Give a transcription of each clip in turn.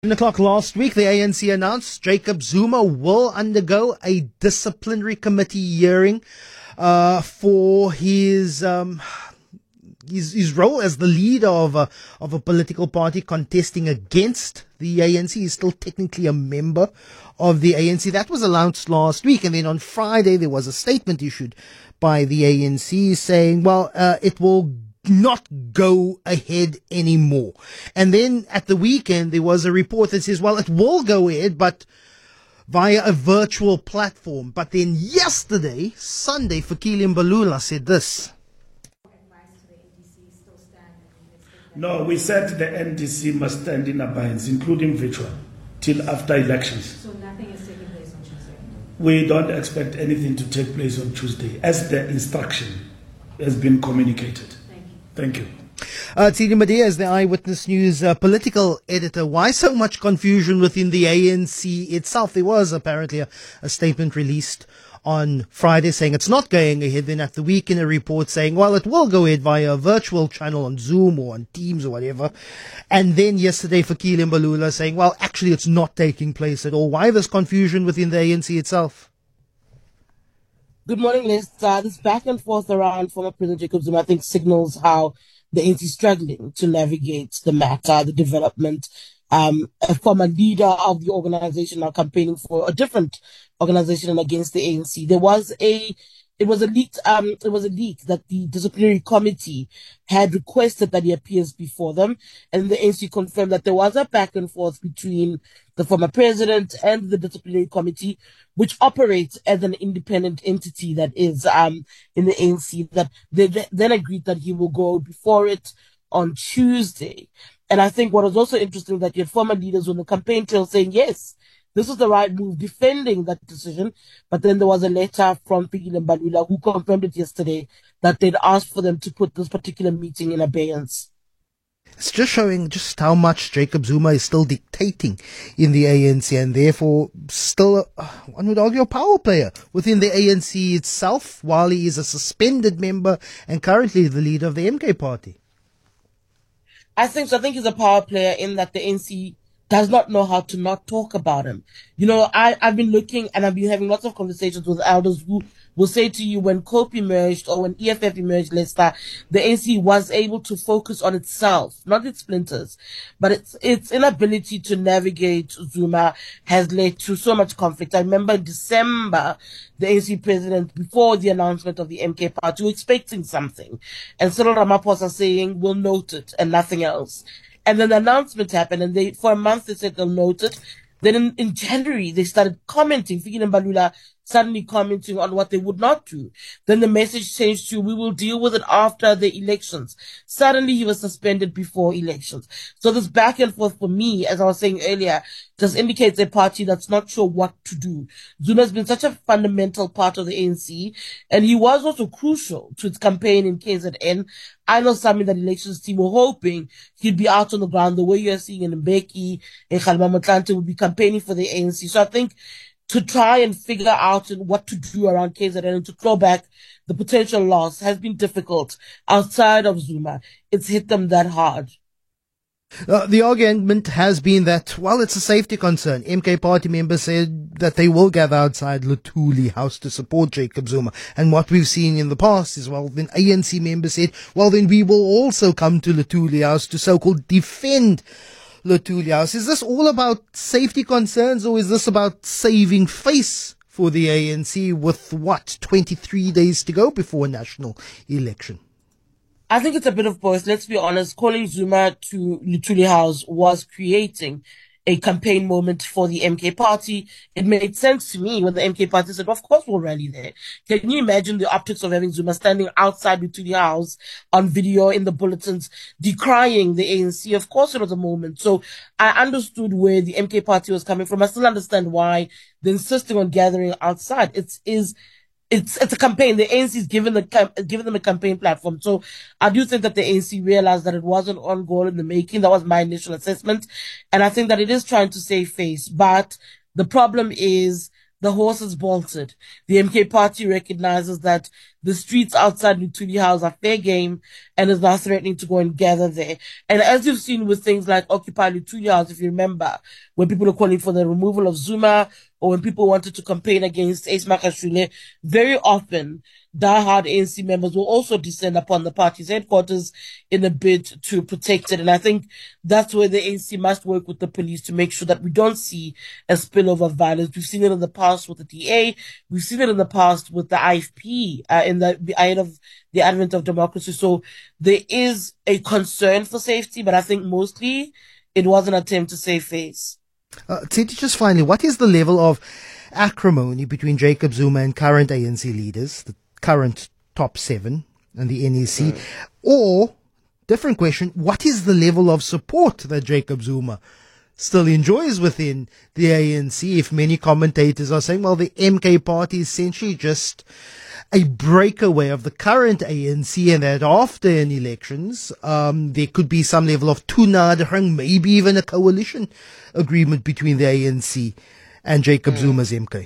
O'clock last week, the ANC announced Jacob Zuma will undergo a disciplinary committee hearing for his role as the leader of a political party contesting against the ANC. He's still technically a member of the ANC. That was announced last week, and then on Friday there was a statement issued by the ANC saying, it will not go ahead anymore. And then at the weekend, there was a report that says, it will go ahead, but via a virtual platform. But then yesterday, Sunday, Fikile Mbalula said this. No, we said the NDC must stand in abeyance, including virtual, till after elections. So nothing is taking place on Tuesday? We don't expect anything to take place on Tuesday, as the instruction has been communicated. Thank you. Tsidi Madea is the Eyewitness News political editor. Why so much confusion within the ANC itself? There was apparently a statement released on Friday saying it's not going ahead. Then at the weekend, a report saying, it will go ahead via a virtual channel on Zoom or on Teams or whatever. And then yesterday, Fikile Mbalula saying, actually, it's not taking place at all. Why this confusion within the ANC itself? Good morning, Liz. This back and forth around former President Jacob Zuma, I think, signals how the ANC is struggling to navigate the matter, the development. A former leader of the organization now campaigning for a different organization against the ANC. It was a leak that the disciplinary committee had requested that he appears before them, and the ANC confirmed that there was a back and forth between the former president and the disciplinary committee, which operates as an independent entity that is in the ANC, that they then agreed that he will go before it on Tuesday. And I think what was also interesting that you had former leaders on the campaign trail saying, yes, this is the right move, defending that decision. But then there was a letter from Fikile Mbalula, who confirmed it yesterday, that they'd asked for them to put this particular meeting in abeyance. It's just showing just how much Jacob Zuma is still dictating in the ANC, and therefore still, one would argue, a power player within the ANC itself, while he is a suspended member and currently the leader of the MK party. I think so. I think he's a power player in that the ANC does not know how to not talk about him. I've been looking and I've been having lots of conversations with elders who will say to you, when COPE emerged or when EFF emerged, Lester, the ANC was able to focus on itself, not its splinters, but its inability to navigate Zuma has led to so much conflict. I remember in December, the ANC president, before the announcement of the MK party, were expecting something, and Cyril Ramaphosa saying, we'll note it, and nothing else. And then the announcement happened, and for a month they said they'll note it. Then in January, they started commenting, Fikile Mbalula suddenly commenting on what they would not do. Then the message changed to, we will deal with it after the elections. Suddenly he was suspended before elections. So this back and forth for me, as I was saying earlier, just indicates a party that's not sure what to do. Zuma has been such a fundamental part of the ANC, and he was also crucial to its campaign in KZN. I know some in that elections team were hoping he'd be out on the ground the way you're seeing in Mbeki and Kgalema Motlanthe would be campaigning for the ANC. So I think to try and figure out what to do around KZN and to claw back the potential loss has been difficult outside of Zuma. It's hit them that hard. The argument has been that, it's a safety concern. MK party members said that they will gather outside Luthuli House to support Jacob Zuma. And what we've seen in the past is, then ANC members said, then we will also come to Luthuli House to so-called defend Luthuli House. Is this all about safety concerns, or is this about saving face for the ANC with 23 days to go before a national election? I think it's a bit of both. Let's be honest. Calling Zuma to Luthuli House was creating a campaign moment for the MK party. It made sense to me when the MK party said, of course we'll rally there. Can you imagine the optics of having Zuma standing outside Luthuli House on video in the bulletins, decrying the ANC? Of course it was a moment. So I understood where the MK party was coming from. I still understand why they're insisting on gathering outside. It's a campaign. The ANC is giving them a campaign platform. So I do think that the ANC realized that it wasn't on goal in the making. That was my initial assessment. And I think that it is trying to save face. But the problem is the horse is bolted. The MK party recognizes that the streets outside Luthuli House are fair game and is now threatening to go and gather there. And as you've seen with things like Occupy Luthuli House, if you remember, when people are calling for the removal of Zuma or when people wanted to campaign against Ace Makashule, very often diehard ANC members will also descend upon the party's headquarters in a bid to protect it. And I think that's where the ANC must work with the police to make sure that we don't see a spillover of violence. We've seen it in the past with the DA. We've seen it in the past with the IFP in the ahead of the advent of democracy. So there is a concern for safety, but I think mostly it was an attempt to save face. Tsiti, just finally, what is the level of acrimony between Jacob Zuma and current ANC leaders, the current top 7 and the NEC? Or, different question, what is the level of support that Jacob Zuma still enjoys within the ANC, if many commentators are saying, well, the MK party is essentially just a breakaway of the current ANC, and that after an elections, there could be some level of toenaderung, maybe even a coalition agreement between the ANC and Jacob Zuma's MK.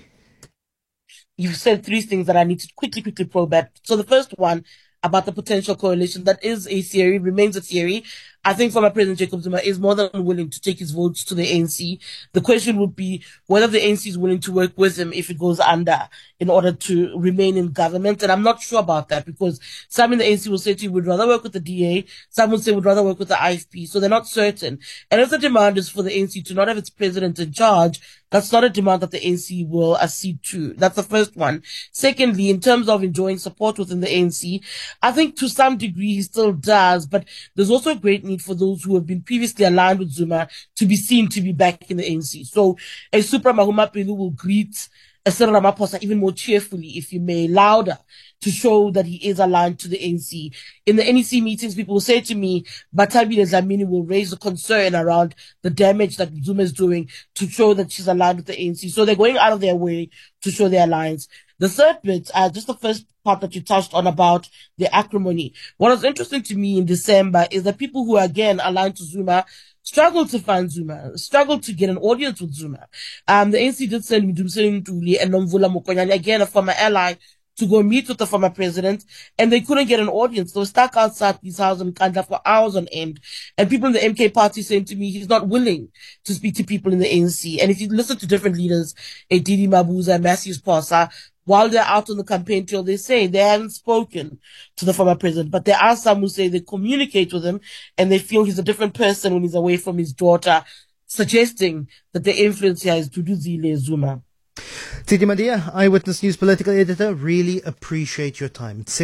You've said 3 things that I need to quickly probe at. So the first one about the potential coalition, that is a theory, remains a theory. I think former President Jacob Zuma is more than willing to take his votes to the ANC. The question would be whether the ANC is willing to work with him if it goes under in order to remain in government. And I'm not sure about that because some in the ANC will say to you, we'd rather work with the DA. Some will say we'd rather work with the IFP. So they're not certain. And if the demand is for the ANC to not have its president in charge, that's not a demand that the ANC will accede to. That's the first one. Secondly, in terms of enjoying support within the ANC, I think to some degree he still does, but there's also a great need for those who have been previously aligned with Zuma to be seen to be back in the ANC. So a Supra Mahuma Pelu will greet a Cyril Ramaphosa even more cheerfully, if you may, louder, to show that he is aligned to the ANC. In the NEC meetings, people will say to me, Bathabile Dlamini will raise a concern around the damage that Zuma is doing to show that she's aligned with the ANC. So they're going out of their way to show their alliance. The third bit, just the first part that you touched on about the acrimony. What was interesting to me in December is that people who are again aligned to Zuma struggled to find Zuma, struggled to get an audience with Zuma. The ANC did send Mdumseni Ntuli and Nomvula Mokonyane, again a former ally, to go meet with the former president, and they couldn't get an audience. They were stuck outside his house in Kandla for hours on end. And people in the MK party saying to me, he's not willing to speak to people in the ANC. And if you listen to different leaders, Didi Mabuza, Matthews Posa, while they're out on the campaign trail, they say they haven't spoken to the former president. But there are some who say they communicate with him and they feel he's a different person when he's away from his daughter, suggesting that the influence here is Duduzile Zuma. Tsiti Mandia, Eyewitness News political editor, really appreciate your time.